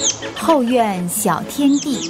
后院小天地。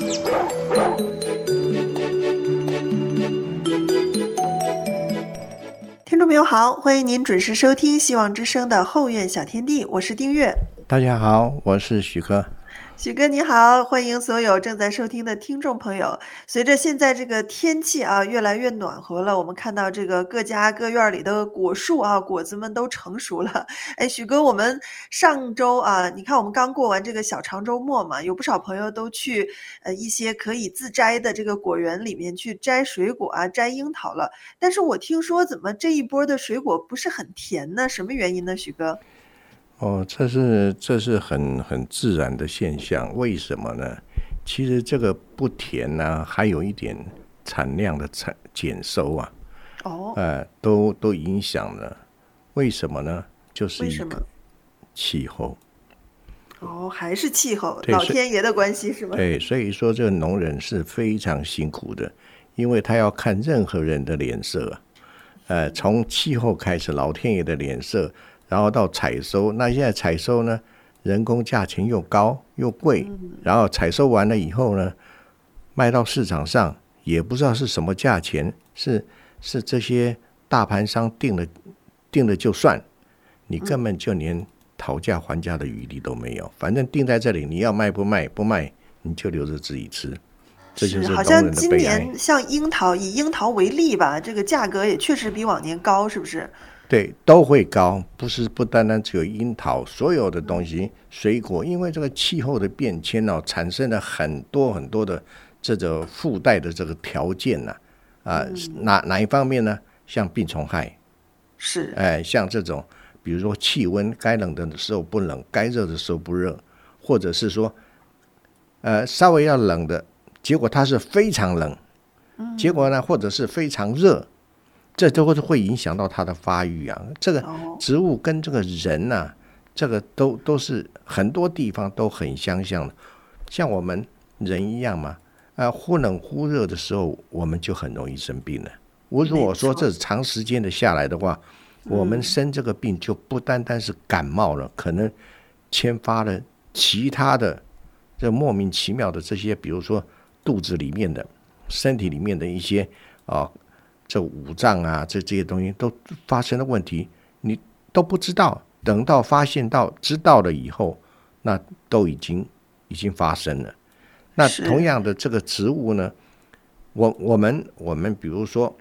听众朋友好，欢迎您准时收听希望之声的后院小天地，我是丁月。 大家好，我是许哥。 许哥你好，欢迎所有正在收听的听众朋友。随着现在这个天气越来越暖和了，我们看到这个各家各院里的果树果子们都成熟了。许哥，我们上周你看我们刚过完这个小长周末嘛，有不少朋友都去一些可以自摘的这个果园里面去摘水果摘樱桃了。但是我听说怎么这一波的水果不是很甜呢？什么原因呢，许哥？ 这是很自然的现象，为什么呢？其实这个不甜呢，还有一点产量的减收都影响了。为什么呢？就是一个气候。 还是气候，老天爷的关系是吗？ 对，所以说这个农人是非常辛苦的，因为他要看任何人的脸色从气候开始，老天爷的脸色。然后到采收，那现在采收呢，人工价钱又高又贵，然后采收完了以后呢，卖到市场上也不知道是什么价钱，是这些大盘商定了就算，你根本就连讨价还价的余地都没有，反正定在这里，你要卖不卖，不卖你就留着自己吃。这就是农人的悲哀。 好像今年像樱桃，以樱桃为例吧，这个价格也确实比往年高，是不是？ 对，都会高，不单单只有樱桃，所有的东西水果，因为这个气候的变迁产生了很多很多的这个附带的这个条件哪一方面呢？像病虫害， 是像这种比如说气温该冷的时候不冷，该热的时候不热，或者是说稍微要冷的结果它是非常冷，结果呢或者是非常热，这都会影响到它的发育这个植物跟这个人这个都是很多地方都很相像的，像我们人一样嘛，忽冷忽热的时候，我们就很容易生病了。如果说这长时间的下来的话，我们生这个病就不单单是感冒了，可能牵发了其他的这莫名其妙的这些，比如说肚子里面的、身体里面的一些这五脏这些东西都发生了问题，你都不知道，等到发现到知道了以后，那都已经发生了。那同样的这个植物呢，我们比如说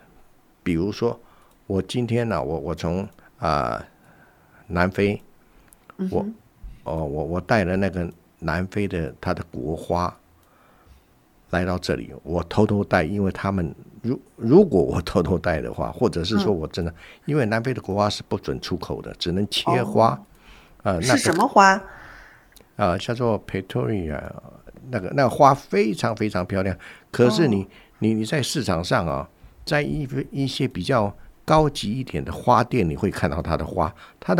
我今天我从南非，我带了那个南非的它的国花来到这里，我偷偷带，因为他们如果我偷偷带的话，或者是说我真的，因为南非的国花是不准出口的，只能切花。 是什么花？ 叫做 Pretoria， 那个花非常非常漂亮。可是你在市场上在一些比较高级一点的花店，你会看到它的花，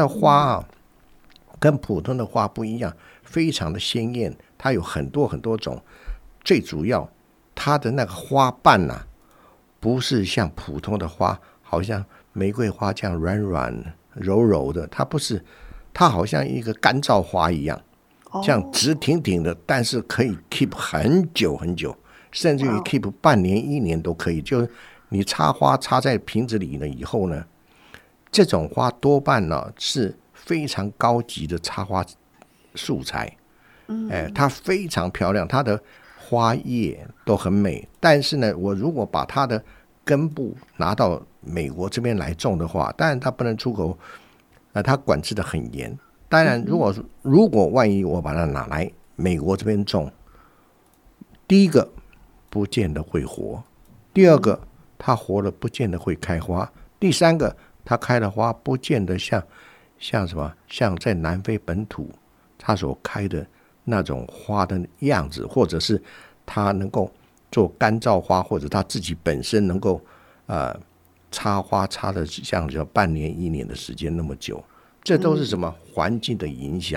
跟普通的花不一样，非常的鲜艳，它有很多很多种。最主要它的那个花瓣不是像普通的花，好像玫瑰花这样软软柔柔的，它不是，它好像一个干燥花一样，这样直挺挺的，但是可以 keep 很久很久，甚至于 keep 半年1年都可以。就是你插花插在瓶子里了以后呢，这种花多半是非常高级的插花素材，它非常漂亮，它的花叶都很美，但是呢，我如果把它的根部拿到美国这边来种的话，当然它不能出口，它管制的很严。当然，如果万一我把它拿来美国这边种，第一个不见得会活，第二个它活了不见得会开花，第三个它开的花不见得像什么，像在南非本土它所开的那种花的样子，或者是它能够做干燥花，或者它自己本身能够插花插的像半年1年的时间那么久，这都是什么环境的影响。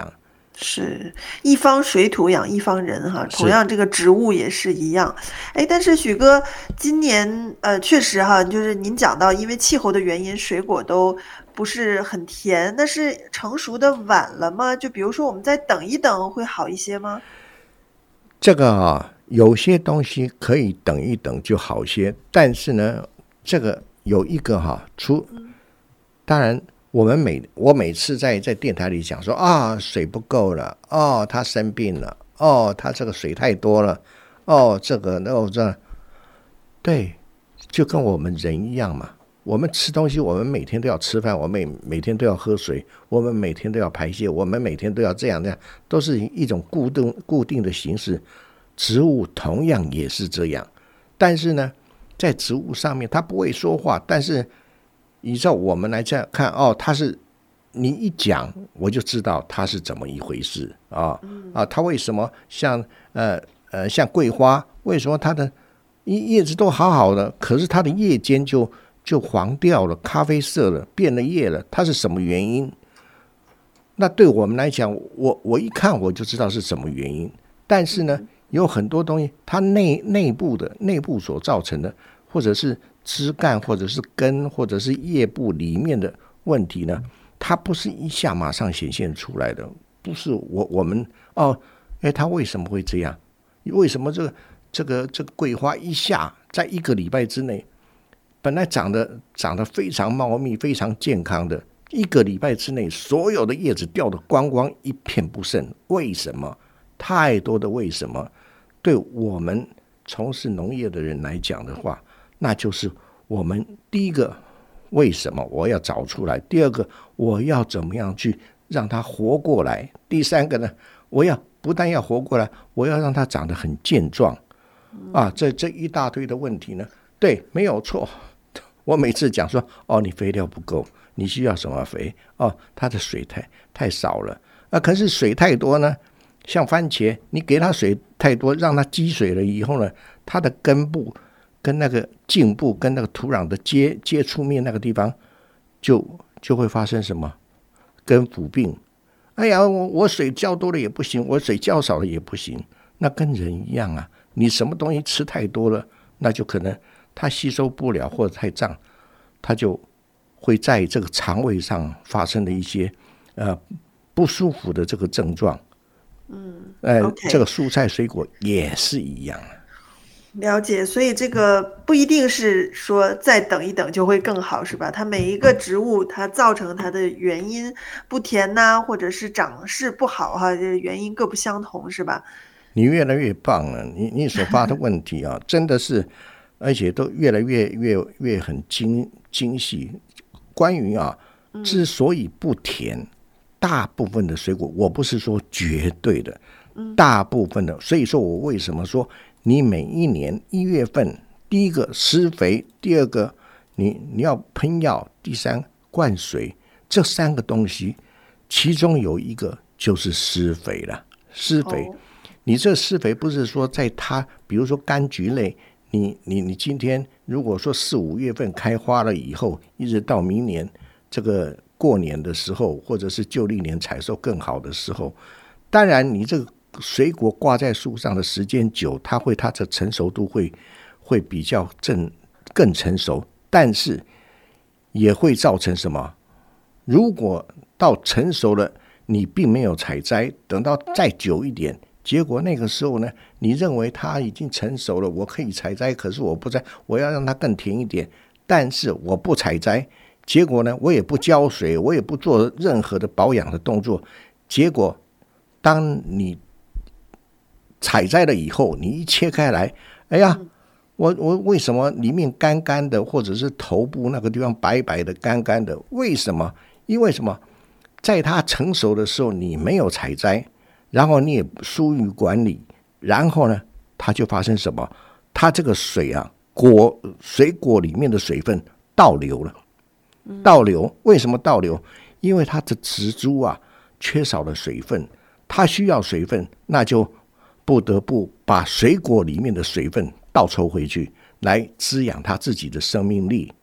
是一方水土养一方人哈，同是样这个植物也是一样。哎，但是许哥，今年确实哈，就是您讲到，因为气候的原因，水果都不是很甜，那是成熟的晚了吗？就比如说我们再等一等会好一些吗？ 这个有些东西可以等一等就好些，但是呢，这个有一个当然我每次在电台里讲说啊，水不够了，哦，他生病了，哦，他这个水太多了，哦，这个这，对，就跟我们人一样嘛。我们吃东西，我们每天都要吃饭，我们每天都要喝水，我们每天都要排泄，我们每天都要这样，都是一种固定的形式。植物同样也是这样，但是呢，在植物上面它不会说话，但是依照我们来这样看，哦，它是你一讲我就知道它是怎么一回事它为什么像桂花，为什么它的叶子都好好的，可是它的叶尖就黄掉了，咖啡色了，变了叶了，它是什么原因？那对我们来讲，我一看我就知道是什么原因。但是呢，有很多东西它内部所造成的，或者是枝干，或者是根，或者是叶部里面的问题呢，它不是一下马上显现出来的，不是我们它为什么会这样？为什么这个桂花一下在1个礼拜之内，本来长得非常茂密、非常健康的，1个礼拜之内，所有的叶子掉得光光，一片不剩？为什么？太多的为什么。对我们从事农业的人来讲的话，那就是我们第一个为什么我要找出来，第二个我要怎么样去让它活过来，第三个呢，我要不但要活过来，我要让它长得很健壮这一大堆的问题呢，对，没有错。我每次讲说你肥料不够，你需要什么肥？它的水太少了可是水太多呢，像番茄，你给它水太多，让它积水了以后呢，它的根部跟那个茎部跟那个土壤的接触面那个地方就会发生什么？根腐病。哎呀，我水浇多了也不行，我水浇少了也不行。那跟人一样啊，你什么东西吃太多了，那就可能它吸收不了或者太胀，它就会在这个肠胃上发生的一些不舒服的这个症状。这个蔬菜水果也是一样。 了解，所以这个不一定是说再等一等就会更好，是吧？它每一个植物它造成它的原因不甜或者是长势不好原因各不相同，是吧？ 你越来越棒了，你所发的问题真的是，而且都越来越很精细。关于之所以不甜，大部分的水果，我不是说绝对的，大部分的，所以说我为什么说你每一年1月份，第一个施肥，第二个你要喷药，第三灌水，这3个东西，其中有一个就是施肥了。施肥，你这施肥不是说在它，比如说柑橘类，你今天如果说4、5月份开花了以后，一直到明年这个过年的时候，或者是旧历年采收更好的时候，当然你这个水果挂在树上的时间久，它的成熟度会比较更成熟，但是也会造成什么？如果到成熟了，你并没有采摘，等到再久一点，结果那个时候呢，你认为它已经成熟了，我可以采摘，可是我不摘，我要让它更甜一点，但是我不采摘，结果呢，我也不浇水，我也不做任何的保养的动作，结果当你采摘了以后，你一切开来，哎呀，我为什么里面干干的，或者是头部那个地方白白的干干的？为什么？因为什么？在它成熟的时候你没有采摘，然后你也疏于管理，然后呢它就发生什么？它这个水水果里面的水分倒流了。倒流，为什么倒流？因为它的植株缺少了水分，它需要水分，那就不得不把水果里面的水分倒抽回去，来滋养它自己的生命力。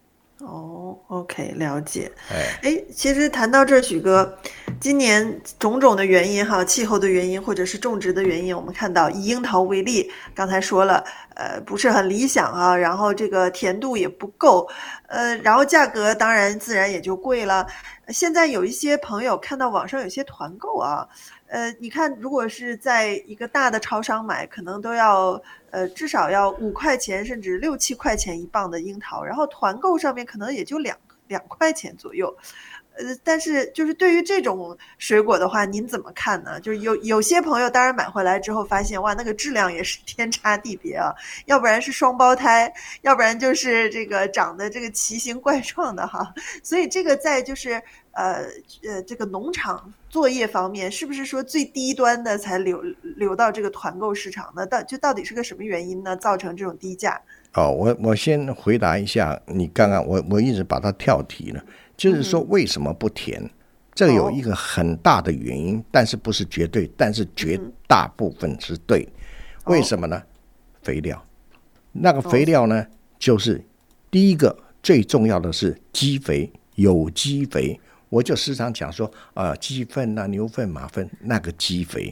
OK， 了解。其实谈到这儿，许哥，今年种种的原因哈，气候的原因或者是种植的原因，我们看到以樱桃为例，刚才说了，不是很理想啊，然后这个甜度也不够，然后价格当然自然也就贵了。现在有一些朋友看到网上有些团购啊，你看如果是在一个大的超商买，可能都要至少要5块钱甚至6、7块钱一磅的樱桃，然后团购上面可能也就2块钱左右。但是就是对于这种水果的话，您怎么看呢？就是有些朋友当然买回来之后发现，哇，那个质量也是天差地别啊，要不然是双胞胎，要不然就是这个长得这个奇形怪状的哈。所以这个在就是这个农场作业方面，是不是说最低端的才流到这个团购市场呢？到底是个什么原因呢？造成这种低价？ 我先回答一下，你刚刚我一直把它跳题了，就是说为什么不甜？这个有一个很大的原因，但是不是绝对，但是绝大部分是对。为什么呢？肥料。那个肥料呢，就是第一个最重要的是基肥，有机肥。我就时常讲说，鸡粪啊、牛粪、马粪，那个基肥，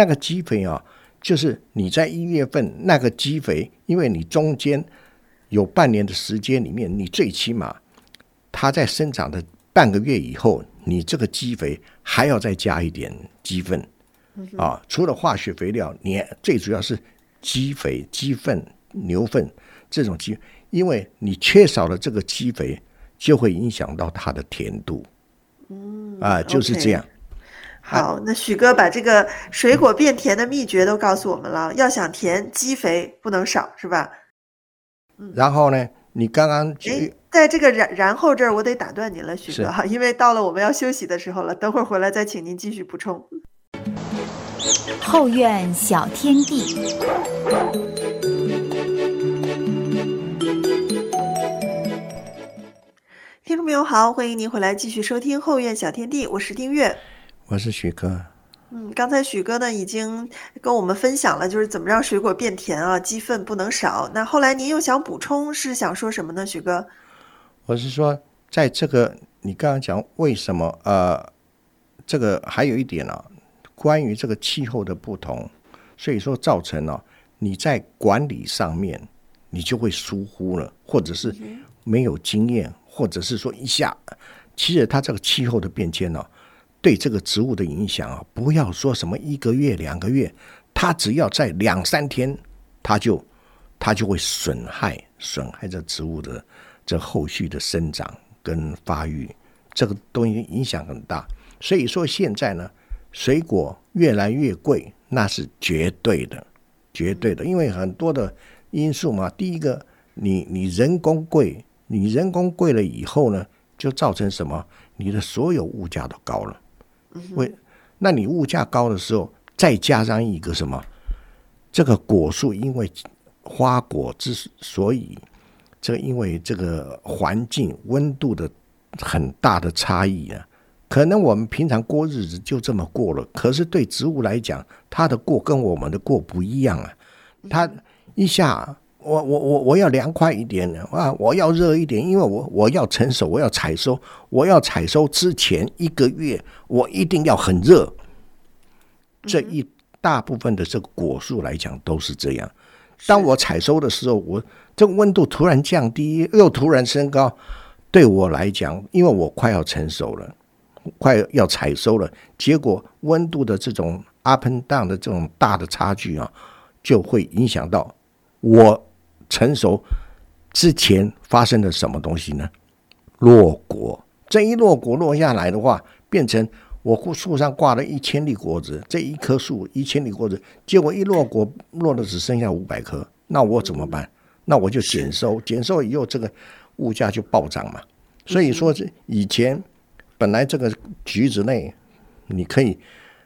就是你在1月份那个基肥，因为你中间有半年的时间里面，你最起码它在生长的半个月以后，你这个基肥还要再加一点鸡粪除了化学肥料，你最主要是基肥、鸡粪、牛粪这种基，因为你缺少了这个基肥，就会影响到它的甜度。就是这样。 好，那许哥把这个水果变甜的秘诀都告诉我们了。要想甜，基肥不能少，是吧？ 然后呢，你刚刚在这个然后这儿，我得打断您了，许哥哈，因为到了我们要休息的时候了，等会儿回来再请您继续补充。 后院小天地。 听众朋友好，欢迎您回来继续收听后院小天地，我是丁月， 我是许哥。 刚才许哥呢已经跟我们分享了，就是怎么让水果变甜啊，鸡粪不能少。那后来您又想补充，是想说什么呢，许哥？ 我是说，在这个你刚刚讲为什么这个还有一点关于这个气候的不同，所以说造成你在管理上面你就会疏忽了，或者是没有经验，或者是说其实它这个气候的变迁对这个植物的影响不要说什么1个月、2个月，它只要在2、3天，它就会损害这植物的这后续的生长跟发育，这个东西影响很大。所以说现在呢，水果越来越贵，那是绝对的，因为很多的因素嘛。第一个，你人工贵，了以后呢，就造成什么？你的所有物价都高了。那你物价高的时候，再加上一个什么？这个果树因为花果之所以因为这个环境温度的很大的差异可能我们平常过日子就这么过了，可是对植物来讲，它的过跟我们的过不一样它一下我要凉快一点我要热一点，因为我要成熟，我要采收之前1个月我一定要很热。这一大部分的这个果树来讲都是这样。当我采收的时候，我这个温度突然降低，又突然升高，对我来讲，因为我快要成熟了，快要采收了，结果温度的这种 up and down 的这种大的差距就会影响到我成熟之前发生了什么东西呢？落果。这一落果落下来的话，变成我树上挂了1000粒果子，这一棵树1000粒果子，结果一落果落的只剩下500颗，那我怎么办？那我就减收以后，这个物价就暴涨嘛。所以说以前本来这个橘子类你可以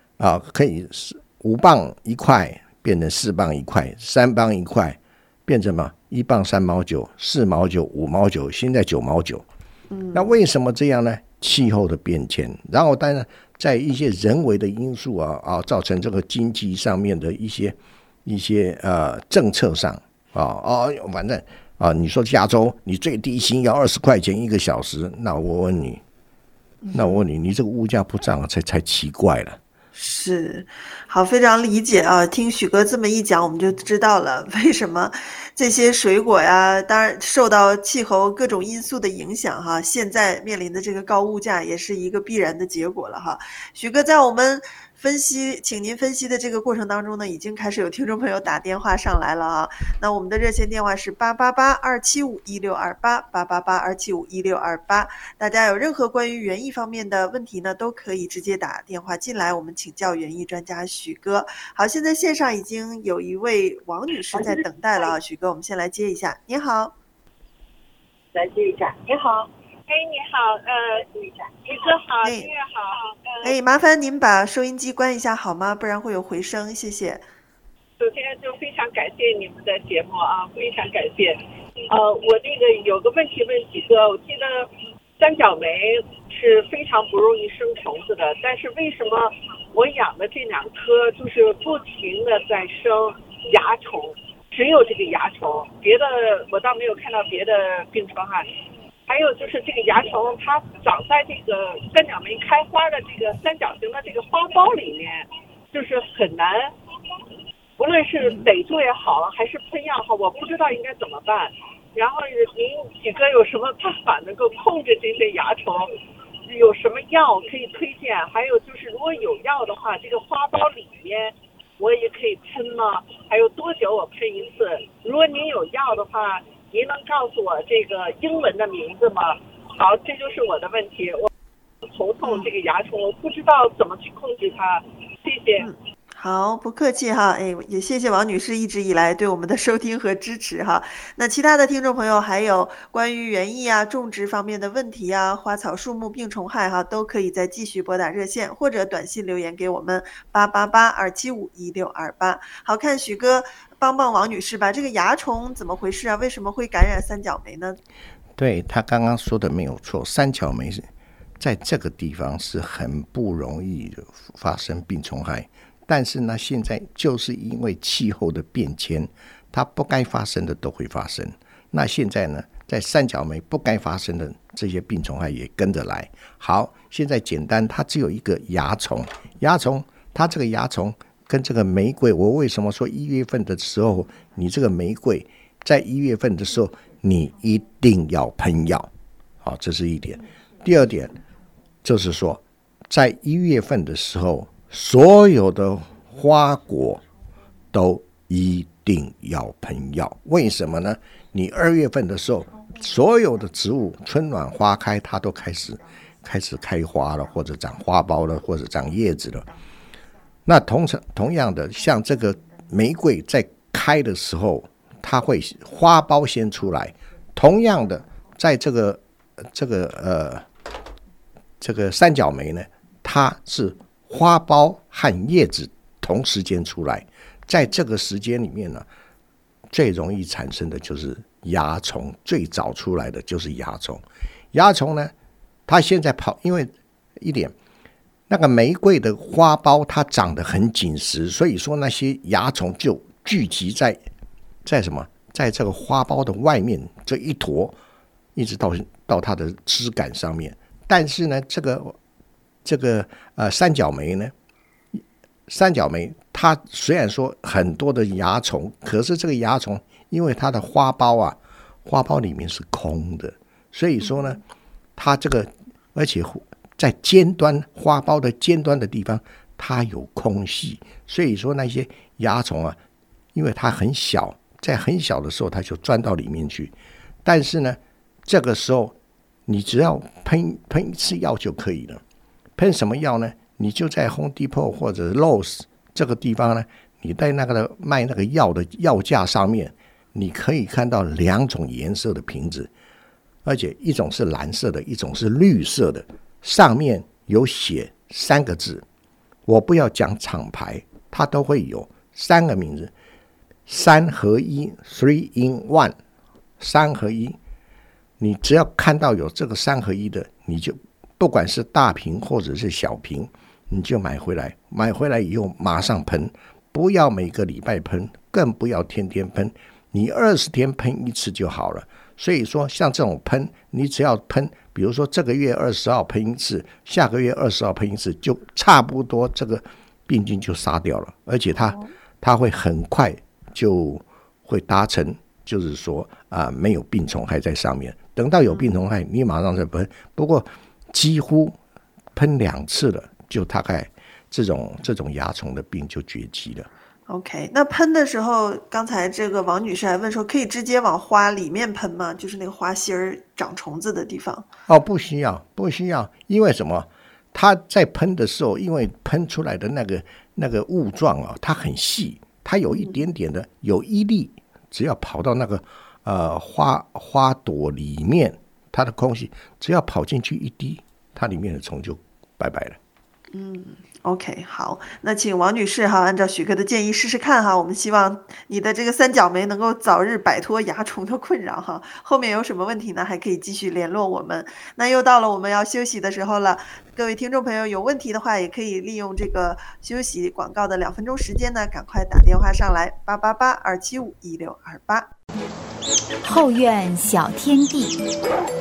5磅1块变成4磅1块，3磅1块变成1磅3毛9、4毛9、5毛9，现在9毛9。那为什么这样呢？气候的变迁，然后当然在一些人为的因素造成这个经济上面的一些政策上反正你说加州你最低薪要20块钱1个小时，那我问你，你这个物价不涨才奇怪了。 是，好，非常理解啊。听许哥这么一讲，我们就知道了为什么这些水果呀，当然受到气候各种因素的影响哈，现在面临的这个高物价也是一个必然的结果了哈。许哥在我们请您分析的这个过程当中呢，已经开始有听众朋友打电话上来了啊。那我们的热线电话是888-275-1628，888-275-1628。大家有任何关于园艺方面的问题呢，都可以直接打电话进来，我们请教园艺专家许哥。好，现在线上已经有一位王女士在等待了啊，许哥，我们先来接一下。你好， 来接一下。你好，你好，许哥好，音乐好。 麻烦您把收音机关一下好吗？不然会有回声，谢谢。 首先就非常感谢你们的节目啊，非常感谢。我这个有个问题问许哥，我记得三角梅是非常不容易生虫子的，但是为什么我养的这2棵就是不停的在生蚜虫，只有这个蚜虫，别的我倒没有看到别的病虫害。还有就是这个蚜虫，它长在这个三角梅开花的这个三角形的这个花苞里面，就是很难，不论是逮住也好，还是喷药好，我不知道应该怎么办。然后您许哥有什么办法能够控制这些蚜虫？有什么药可以推荐？还有就是如果有药的话，这个花苞里面我也可以喷吗？还有多久我喷一次？如果您有药的话，您能告诉我这个英文的名字吗？好，这就是我的问题。我头痛这个蚜虫，我不知道怎么去控制它。谢谢。 好，不客气哈，也谢谢王女士一直以来对我们的收听和支持哈。那其他的听众朋友还有关于园艺啊、种植方面的问题啊、花草树木病虫害哈，都可以再继续拨打热线或者短信留言给我们888-275-1628。好，看许哥帮王女士吧，这个蚜虫怎么回事啊？为什么会感染三角梅呢？ 对，他刚刚说的没有错，三角梅在这个地方是很不容易发生病虫害。但是呢，现在就是因为气候的变迁，它不该发生的都会发生。那现在呢，在三角梅不该发生的这些病虫害也跟着来。好，现在简单，它只有一个蚜虫。它这个蚜虫跟这个玫瑰，我为什么说1月份的时候，你这个玫瑰在1月份的时候，你一定要喷药。好，这是一点。第二点就是说，在1月份的时候，所有的花果都一定要喷药。为什么呢？你2月份的时候，所有的植物春暖花开，它都开始开花了，或者长花苞了，或者长叶子了。那同样的，像这个玫瑰在开的时候，它会花苞先出来。同样的，在这个三角梅呢，它是花苞和叶子同时间出来，在这个时间里面呢，最容易产生的就是蚜虫，最早出来的就是蚜虫。蚜虫呢，它现在因为一点，那个玫瑰的花苞它长得很紧实，所以说那些蚜虫就聚集在什么，在这个花苞的外面这一坨，一直到它的枝干上面。但是呢，这个三角梅它虽然说很多的蚜虫，可是这个蚜虫因为它的花苞里面是空的，所以说呢，它这个而且在尖端花苞的尖端的地方它有空隙，所以说那些蚜虫啊，因为它很小，在很小的时候它就钻到里面去。但是呢，这个时候你只要喷一次药就可以了。喷什么药呢？你就在 Home Depot 或者 Lowe's 这个地方呢，你在那个卖那个药的药架上面，你可以看到2种颜色的瓶子，而且一种是蓝色的，一种是绿色的，上面有写3个字，我不要讲厂牌，它都会有3个名字，3合1 3 in 1， 3合1，你只要看到有这个3合1的，你就不管是大瓶或者是小瓶，你就买回来以后马上喷，不要每个礼拜喷，更不要天天喷。 你20天喷一次就好了。所以说像这种喷，你只要喷，比如说这个月20号喷一次，下个月20号喷一次，就差不多这个病菌就杀掉了，而且它会很快就会达成，就是说没有病虫害在上面。等到有病虫害，你马上再喷。不过几乎喷2次了，就大概这种蚜虫的病就绝迹了。 OK， 那喷的时候，刚才这个王女士还问说，可以直接往花里面喷吗？就是那个花心儿长虫子的地方。 不需要，因为什么？它在喷的时候，因为喷出来的那个雾状它很细，它有一点点的，有一粒，只要跑到那个花朵里面，它的空气只要跑进去一滴，它里面的虫就拜拜了。 OK， 好，那请王女士按照许哥的建议试试看我们希望你的这个三角梅能够早日摆脱蚜虫的困扰后面有什么问题呢，还可以继续联络我们。那又到了我们要休息的时候了，各位听众朋友有问题的话，也可以利用这个休息广告的2分钟时间呢，赶快打电话上来888-275-1628。 后院小天地。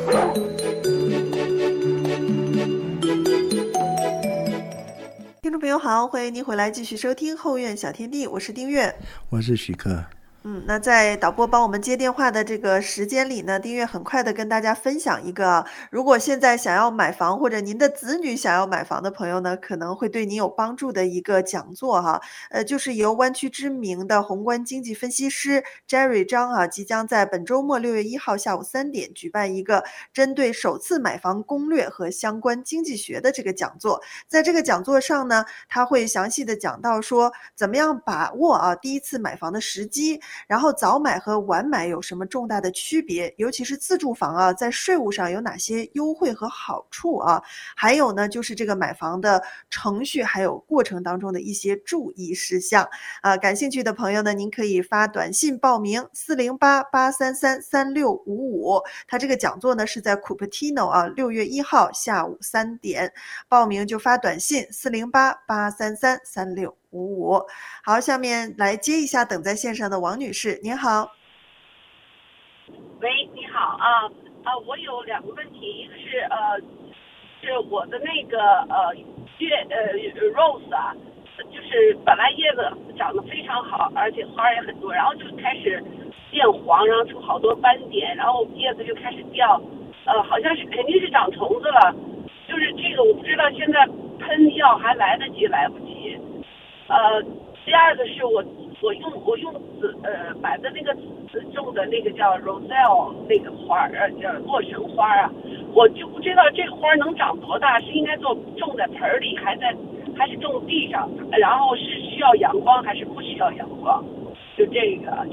听众朋友好，欢迎您回来继续收听后院小天地，我是丁月， 我是许克。 那在导播帮我们接电话的这个时间里呢，丁月很快的跟大家分享一个，如果现在想要买房或者您的子女想要买房的朋友呢，可能会对你有帮助的一个讲座就是由湾区知名的宏观经济分析师 Jerry 张即将在本周末6月1号下午3点举办一个针对首次买房攻略和相关经济学的这个讲座。在这个讲座上呢，他会详细的讲到说怎么样把握第一次买房的时机，然后早买和晚买有什么重大的区别，尤其是自住房在税务上有哪些优惠和好处还有呢就是这个买房的程序还有过程当中的一些注意事项感兴趣的朋友呢，您可以发短信报名408-833-3655。他这个讲座呢是在 Cupertino 6月1号下午3点，报名就发短信408-833-3655。好，下面来接一下等在线上的王女士，您好。 喂，你好我有2个问题，一个是我的那个rose 就是本来叶子长得非常好，而且花也很多，然后就开始变黄，然后出好多斑点，然后叶子就开始掉，好像是肯定是长虫子了，就是这个我不知道现在喷药还来得及来不及。第二个是我用买的那个紫种的那个叫 Roselle 那个花叫洛神花我就不知道这个花能长多大，是应该种在盆里还是种地上，然后是需要阳光还是不需要阳光，就这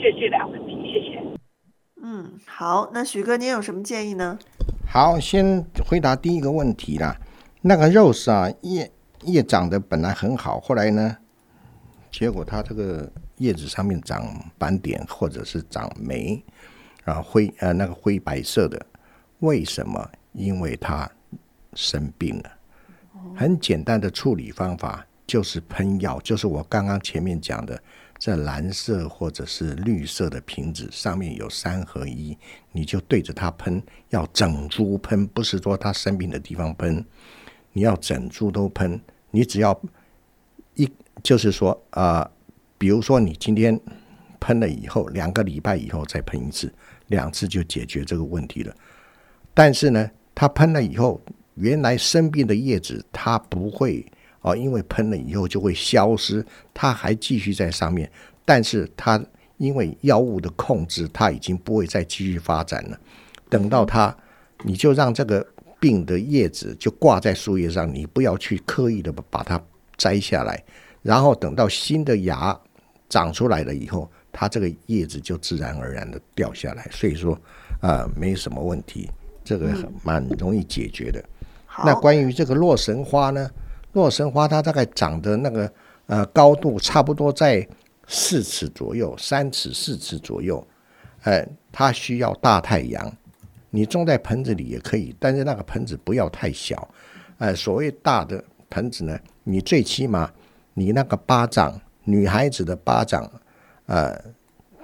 2个问题，谢谢。 好，那许哥您有什么建议呢？ 好，先回答第一个问题啦。那个 rose 叶长得本来很好，后来呢结果它这个叶子上面长斑点或者是长霉那个灰白色的，为什么？因为它生病了。很简单的处理方法就是喷药，就是我刚刚前面讲的，这蓝色或者是绿色的瓶子上面有3合1，你就对着它喷，要整株喷，不是说它生病的地方喷，你要整株都喷。你只要就是说比如说你今天喷了以后2个礼拜以后再喷1次，2次就解决这个问题了。但是呢它喷了以后，原来生病的叶子它不会因为喷了以后就会消失，它还继续在上面，但是它因为药物的控制，它已经不会再继续发展了。等到它，你就让这个病的叶子就挂在树叶上，你不要去刻意的把它摘下来，然后等到新的芽长出来了以后，它这个叶子就自然而然的掉下来，所以说没什么问题，这个蛮容易解决的。那关于这个洛神花呢，洛神花它大概长的那个高度差不多在4尺左右，3尺4尺左右，它需要大太阳。你种在盆子里也可以，但是那个盆子不要太小。所谓大的盆子呢，你最起码你那个巴掌，女孩子的巴掌，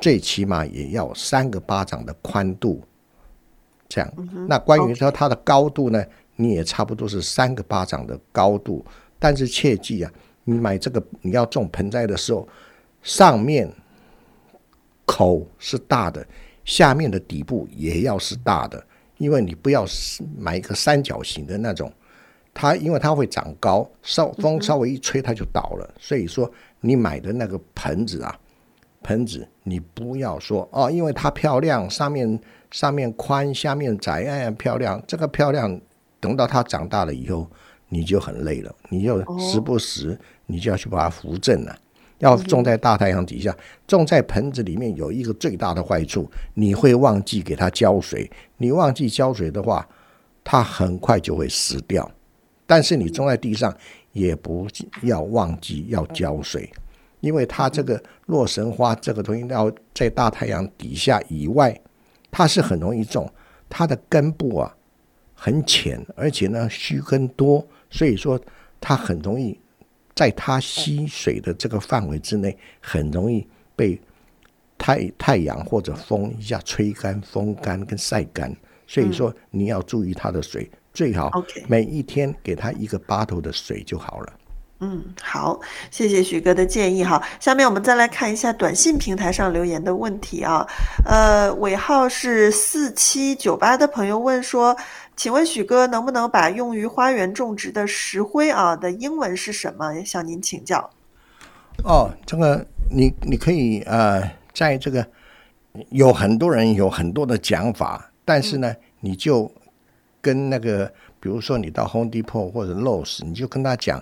最起码也要3个巴掌的宽度，这样。那关于说它的高度呢，你也差不多是3个巴掌的高度。但是切记啊，你买这个你要种盆栽的时候，上面口是大的，下面的底部也要是大的，因为你不要买一个三角形的那种，因为它会长高，风稍微一吹它就倒了。所以说你买的那个盆子你不要说因为它漂亮，上面宽下面窄，漂亮，这个漂亮等到它长大了以后你就很累了，你就时不时你就要去把它扶正了。要种在大太阳底下，种在盆子里面有一个最大的坏处，你会忘记给它浇水。你忘记浇水的话，它很快就会死掉。但是你种在地上也不要忘记要浇水，因为它这个洛神花这个东西要在大太阳底下以外，它是很容易种，它的根部啊很浅，而且呢须根多，所以说它很容易在它吸水的这个范围之内，很容易被太阳或者风一下吹干、风干跟晒干。所以说你要注意它的水，最好每一天给它1个巴头的水就好了。 好，谢谢许哥的建议哈。下面我们再来看一下短信平台上留言的问题啊。尾号是4798的朋友问说，请问许哥能不能把用于花园种植的石灰的英文是什么？向您请教。 这个你可以在这个有很多人有很多的讲法，但是呢，你就跟那个比如说你到 Home Depot 或者 Lowe's， 你就跟他讲。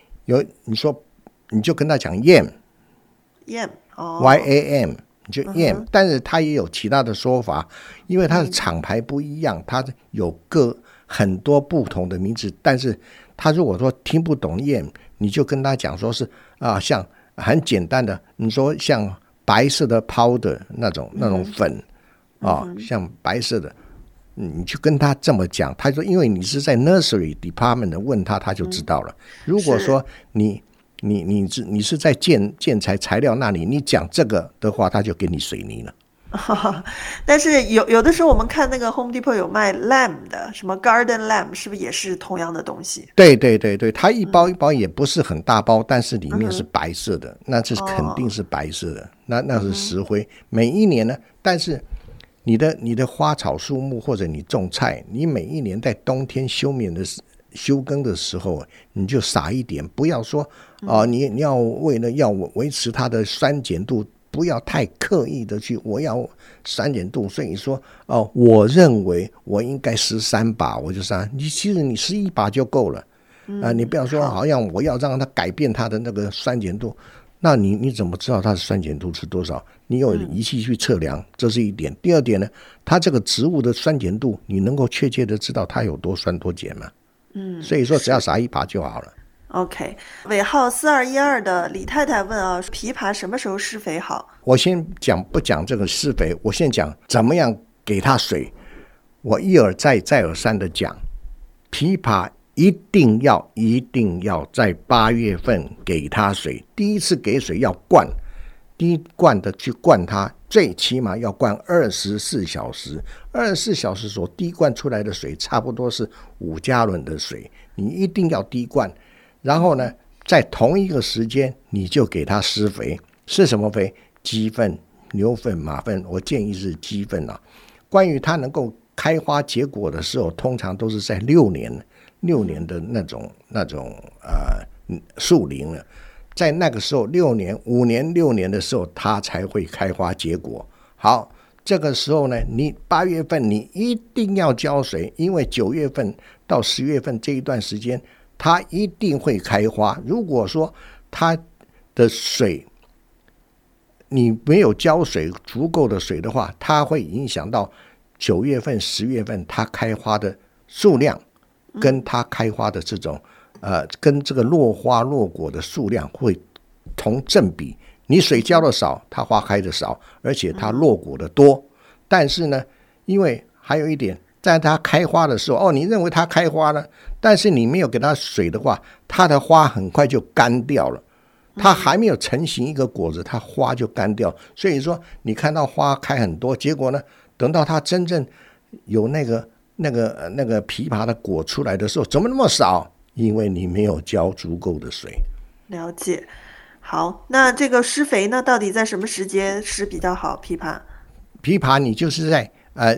你就跟他讲 YAM， YAM， 你就 YAM，但是他也有其他的说法，因为它的厂牌不一样，它有很多不同的名字。但是他如果说听不懂 YAM， 你就跟他讲说是像很简单的，你说像白色的 powder 那种粉像白色的。你就跟他这么讲，他说因为你是在 nursery department 问他就知道了。如果说你是在建材料那里，你讲这个的话，他就给你水泥了。 但是有的时候我们看那个 Home Depot 有卖 lamb 的，什么 garden lamb， 是不是也是同样的东西？对， 它一包一包也不是很大包，但是里面是白色的，那是肯定是白色的，那是石灰。每一年呢，但是你的花草树木或者你种菜，你每一年在冬天休耕的时候，你就撒一点，不要说你要为了要维持它的酸碱度，不要太刻意的去我要酸碱度，所以说我认为我应该13把，我就撒，其实你11把就够了你不要说好像我要让它改变它的那个酸碱度。那你怎么知道它的酸碱度是多少？你有仪器去测量，这是一点。第二点呢，它这个植物的酸碱度，你能够确切的知道它有多酸多碱吗？所以说只要撒1把就好了。 OK， 尾号4212的李太太问枇杷什么时候施肥好？ 我先不讲这个施肥，我先讲怎么样给它水。我一而再再而三的讲，枇杷一定要在8月份给它水。第一次给水要灌，第一灌的去灌它，最起码要灌24小时。24小时所滴灌出来的水差不多是5加仑的水，你一定要滴灌。然后呢，在同一个时间你就给它施肥。是什么肥？鸡粪、牛粪、马粪，我建议是鸡粪关于它能够开花结果的时候，通常都是在6年的那种树龄了，在那个时候5年6年的时候，它才会开花结果。好，这个时候呢，你8月份你一定要浇水，因为9月份到10月份这一段时间，它一定会开花。如果说它的水你没有浇水足够的水的话，它会影响到9月份10月份它开花的数量，跟它开花的这种跟这个落花落果的数量会同正比。你水浇的少，它花开的少，而且它落果的多。但是呢，因为还有一点，在它开花的时候你认为它开花了，但是你没有给它水的话，它的花很快就干掉了。 它还没有成型一个果子，它花就干掉。所以说你看到花开很多，结果呢，等到它真正有那个枇杷的果出来的时候，怎么那么少？因为你没有浇足够的水。 了解。好，那这个施肥呢，到底在什么时间施比较好？枇杷你就是在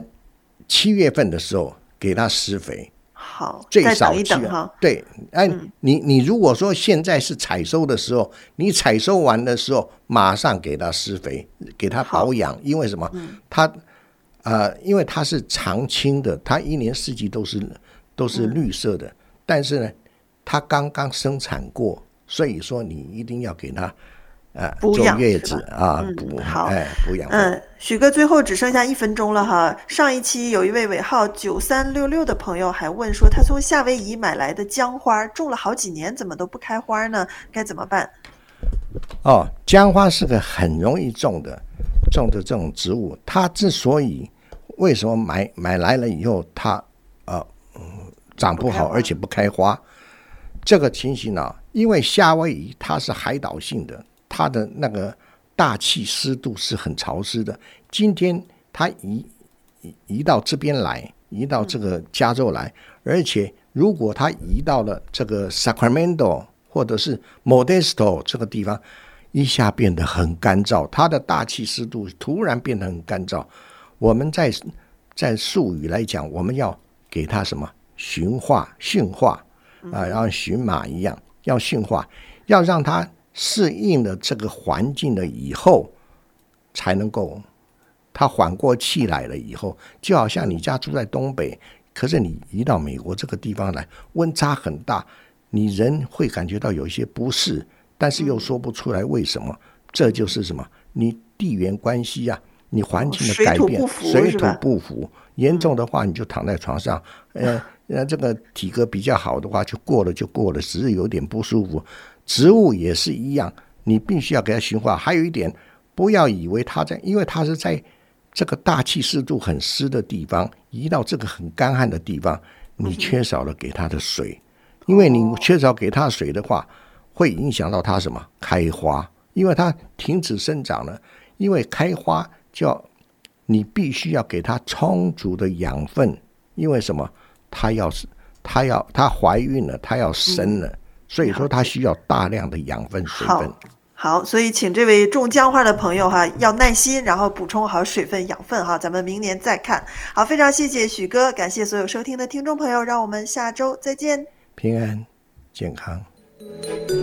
7月份的时候给它施肥。 好， 最少再等一等哈。 对，你如果说现在是采收的时候，你采收完的时候马上给它施肥，给它保养，因为什么？因为它是常青的，它一年四季都是绿色的，但是呢，它刚刚生产过，所以说你一定要给它坐月子补养。 许哥，最后只剩下1分钟了哈。上一期有一位尾号9366的朋友还问说，他从夏威夷买来的姜花种了好几年，怎么都不开花呢？该怎么办？ 姜花是个很容易种的这种植物，它之所以为什么买来了以后它长不好而且不开花，这个情形呢，因为夏威夷它是海岛性的，它的那个大气湿度是很潮湿的。今天它移到这边来，移到这个加州来，而且如果它移到了这个 Sacramento 或者是 Modesto 这个地方，一下变得很干燥，它的大气湿度突然变得很干燥。我们在术语来讲，我们要给它什么？驯化然后驯马一样，要驯化，要让它适应了这个环境了以后，才能够它缓过气来了以后，就好像你家住在东北，可是你移到美国这个地方来，温差很大，你人会感觉到有一些不适，但是又说不出来为什么。这就是什么？你地缘关系啊，你环境的改变，水土不服，严重的话你就躺在床上，这个体格比较好的话就过了，只是有点不舒服。植物也是一样，你必须要给它驯化。还有一点，不要以为因为它是在这个大气湿度很湿的地方移到这个很干旱的地方，你缺少了给它的水，因为你缺少给它水的话，会影响到它什么？开花，因为它停止生长了。因为开花你必须要给它充足的养分，因为什么？她怀孕了，她要生了，所以说她需要大量的养分水分。 好，所以请这位种姜花的朋友哈，要耐心，然后补充好水分养分哈，咱们明年再看。好，非常谢谢许哥，感谢所有收听的听众朋友，让我们下周再见， 平安健康。